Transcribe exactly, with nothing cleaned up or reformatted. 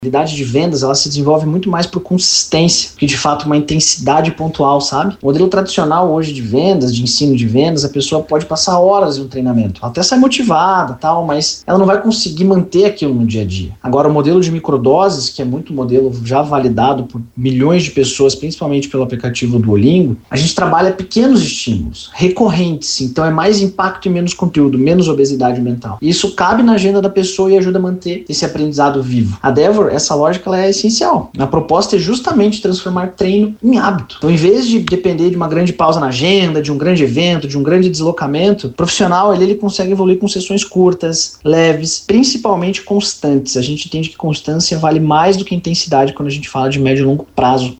A habilidade de vendas, ela se desenvolve muito mais por consistência que de fato uma intensidade pontual, sabe? O modelo tradicional hoje de vendas, de ensino de vendas, a pessoa pode passar horas em um treinamento, ela até sai motivada, tal, mas ela não vai conseguir manter aquilo no dia a dia. Agora, o modelo de microdoses, que é muito modelo já validado por milhões de pessoas, principalmente pelo aplicativo Duolingo, a gente trabalha pequenos estímulos, recorrentes, então é mais impacto e menos conteúdo, menos obesidade mental. E isso cabe na agenda da pessoa e ajuda a manter esse aprendizado vivo. A Devor, essa lógica, ela é essencial. A proposta é justamente transformar treino em hábito. Então, em vez de depender de uma grande pausa na agenda, de um grande evento, de um grande deslocamento, o profissional ele, ele consegue evoluir com sessões curtas, leves, principalmente constantes. A gente entende que constância vale mais do que intensidade quando a gente fala de médio e longo prazo.